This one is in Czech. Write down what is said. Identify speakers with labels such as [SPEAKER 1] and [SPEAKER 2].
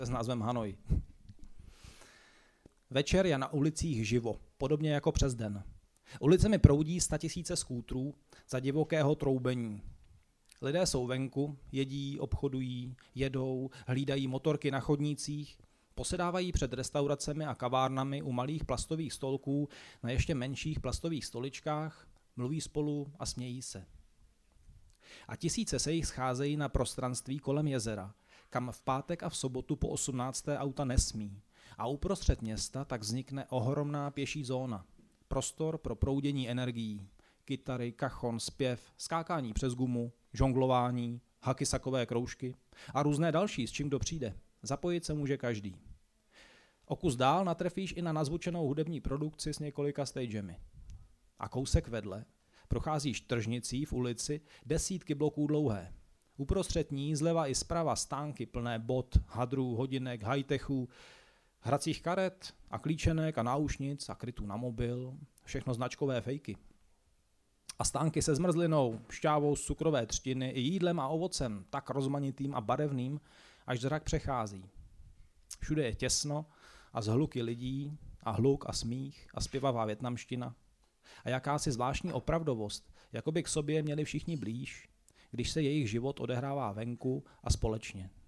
[SPEAKER 1] s názvem Hanoj. Večer je na ulicích živo, podobně jako přes den. Ulicemi proudí 100 000 skútrů za divokého troubení. Lidé jsou venku, jedí, obchodují, jedou, hlídají motorky na chodnících, posedávají před restauracemi a kavárnami u malých plastových stolků na ještě menších plastových stoličkách, mluví spolu a smějí se. A tisíce se jich scházejí na prostranství kolem jezera, kam v pátek a v sobotu po 18. auta nesmí. A uprostřed města tak vznikne ohromná pěší zóna. Prostor pro proudění energií. Kytary, kachon, zpěv, skákání přes gumu, žonglování, hakisakové kroužky a různé další, s čím kdo přijde. Zapojit se může každý. O kus dál natrefíš i na nazvučenou hudební produkci s několika stagemi. A kousek vedle procházíš tržnicí v ulici desítky bloků dlouhé. Uprostřed ní zleva i zprava stánky plné bot, hadrů, hodinek, high-techů, hracích karet a klíčenek a náušnic a krytů na mobil, všechno značkové fejky. A stánky se zmrzlinou, šťávou z cukrové třtiny i jídlem a ovocem, tak rozmanitým a barevným, až zrak přechází. Všude je těsno a zhluky lidí a hluk a smích a zpěvavá vietnamština. A jakási zvláštní opravdovost, jako by k sobě měli všichni blíž, když se jejich život odehrává venku a společně.